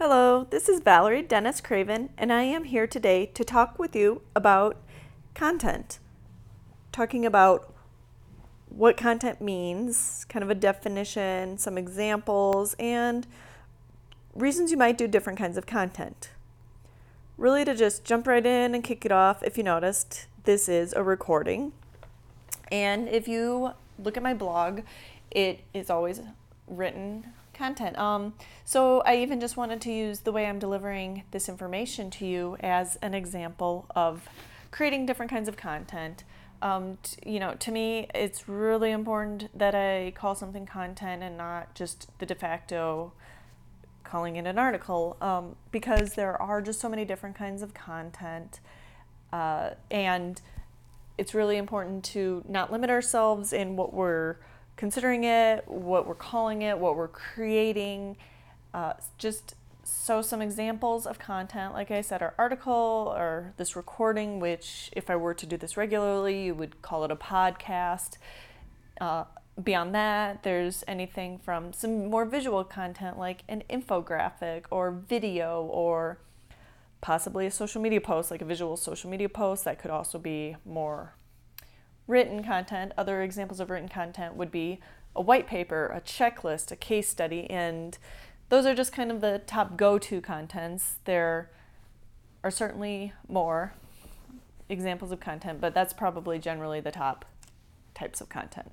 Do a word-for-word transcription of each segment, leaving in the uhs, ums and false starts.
Hello, this is Valerie Dennis Craven, and I am here today to talk with you about content. Talking about what content means, kind of a definition, some examples, and reasons you might do different kinds of content. Really, to just jump right in and kick it off, if you noticed, this is a recording. And if you look at my blog, it is always written content. Um, so I even just wanted to use the way I'm delivering this information to you as an example of creating different kinds of content. Um, t- you know, to me, it's really important that I call something content and not just the de facto calling it an article, um, because there are just so many different kinds of content, uh, and it's really important to not limit ourselves in what we're considering it, what we're calling it, what we're creating. Uh, just so some examples of content, like I said, our article or this recording, which if I were to do this regularly, you would call it a podcast. Uh, beyond that, there's anything from some more visual content like an infographic or video or possibly a social media post, like a visual social media post. That could also be more written content. Other examples of written content would be a white paper, a checklist, a case study, and those are just kind of the top go-to contents. There are certainly more examples of content, but that's probably generally the top types of content.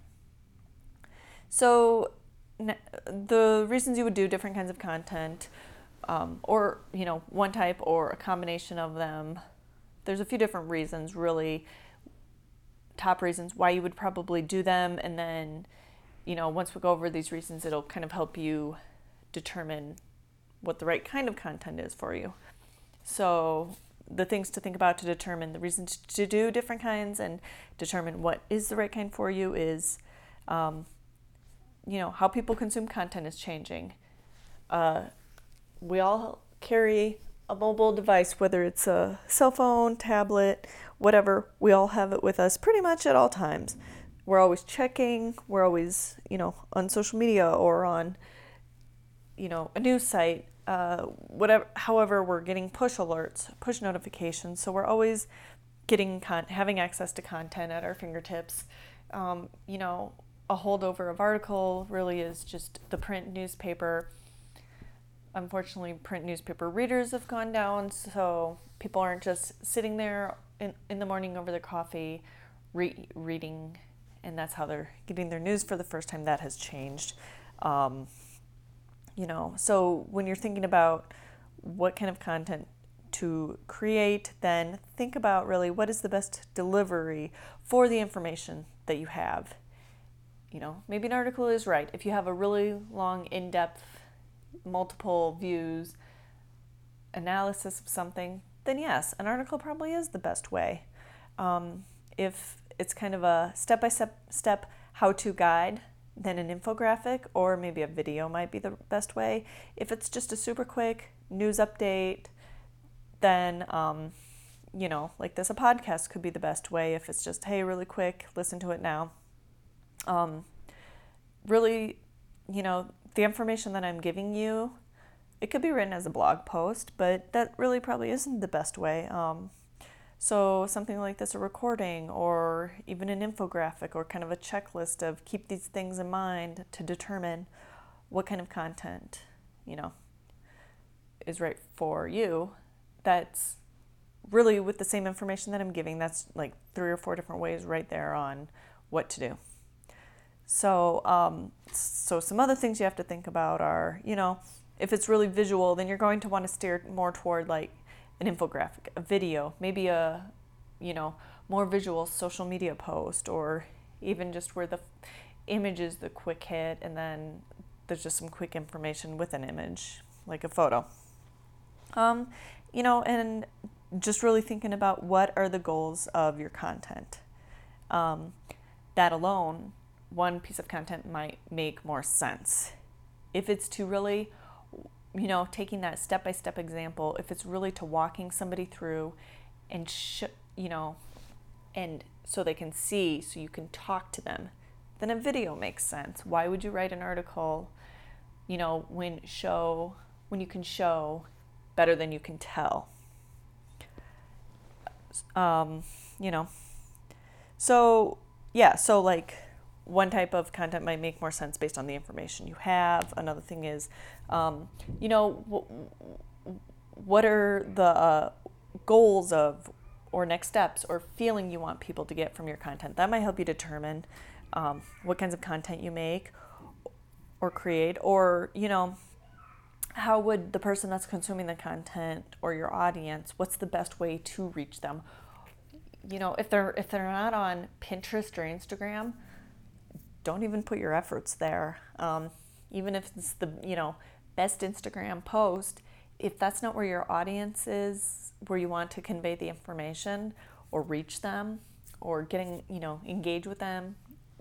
So the reasons you would do different kinds of content, um, or you know, one type or a combination of them, there's a few different reasons really. Top reasons why you would probably do them, and then, you know, once we go over these reasons, it'll kind of help you determine what the right kind of content is for you. So the things to think about to determine the reasons to do different kinds and determine what is the right kind for you is, um, you know, how people consume content is changing. Uh, we all carry a mobile device, whether it's a cell phone, tablet, whatever, we all have it with us pretty much at all times. We're always checking, we're always, you know, on social media or on, you know, a news site, uh, whatever, however, we're getting push alerts, push notifications. So we're always getting, con- having access to content at our fingertips. Um, you know, a holdover of article really is just the print newspaper. Unfortunately, print newspaper readers have gone down, so people aren't just sitting there in, in the morning over their coffee re- reading, and that's how they're getting their news for the first time. That has changed. Um, you know, so when you're thinking about what kind of content to create, then think about really what is the best delivery for the information that you have. You know, maybe an article is right. If you have a really long, in-depth, multiple views analysis of something, then yes, an article probably is the best way. Um, if it's kind of a step-by-step step how-to guide, then an infographic or maybe a video might be the best way. If it's just a super quick news update, then, um, you know, like this, a podcast could be the best way. If it's just, hey, really quick, listen to it now. Um, really, you know, the information that I'm giving you, it could be written as a blog post, but that really probably isn't the best way. Um, so something like this, a recording or even an infographic or kind of a checklist of keep these things in mind to determine what kind of content, you know, is right for you. That's really with the same information that I'm giving. That's like three or four different ways right there on what to do. So, um, so some other things you have to think about are, you know, if it's really visual, then you're going to want to steer more toward like an infographic, a video, maybe a, you know, more visual social media post, or even just where the image is the quick hit and then there's just some quick information with an image, like a photo. Um, you know, and just really thinking about what are the goals of your content. Um, that alone, one piece of content might make more sense. If it's to really, you know, taking that step-by-step example, if it's really to walking somebody through and, sh- you know, and so they can see, so you can talk to them, then a video makes sense. Why would you write an article, you know, when show when you can show better than you can tell. Um, you know, so yeah, so like one type of content might make more sense based on the information you have. Another thing is, um, you know, w- what are the uh, goals of or next steps or feeling you want people to get from your content? That might help you determine um, what kinds of content you make or create, or, you know, how would the person that's consuming the content or your audience, what's the best way to reach them? You know, if they're if they're not on Pinterest or Instagram, don't even put your efforts there. Um, even if it's the, you know, best Instagram post, if that's not where your audience is, where you want to convey the information or reach them or getting, you know, engage with them,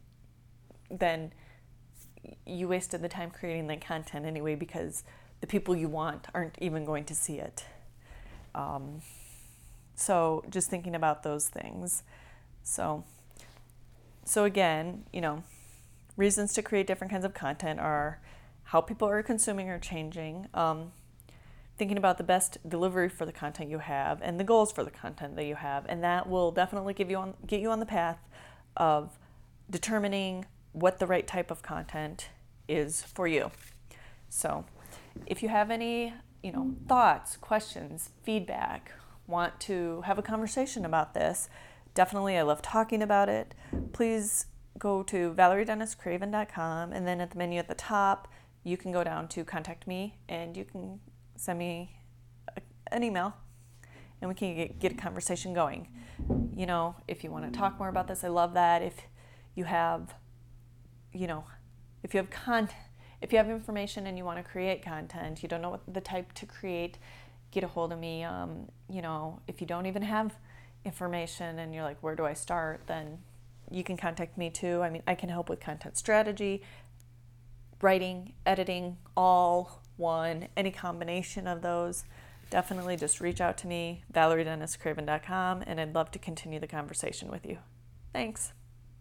then you wasted the time creating the content anyway, because the people you want aren't even going to see it. Um, so just thinking about those things. So, so again, you know, reasons to create different kinds of content are how people are consuming or changing, um, thinking about the best delivery for the content you have, and the goals for the content that you have, and that will definitely give you on, get you on the path of determining what the right type of content is for you. So if you have any, you know, thoughts, questions, feedback, want to have a conversation about this, definitely, I love talking about it. Please go to valerie dennis craven dot com, and then at the menu at the top, you can go down to contact me, and you can send me a, an email, and we can get, get a conversation going. You know, if you want to talk more about this, I love that. If you have, you know, if you have content, if you have information and you want to create content, you don't know what the type to create, get a hold of me. Um, you know, if you don't even have information and you're like, where do I start? Then you can contact me too. I mean, I can help with content strategy, writing, editing, all one, any combination of those. Definitely just reach out to me, valerie dennis craven dot com, and I'd love to continue the conversation with you. Thanks.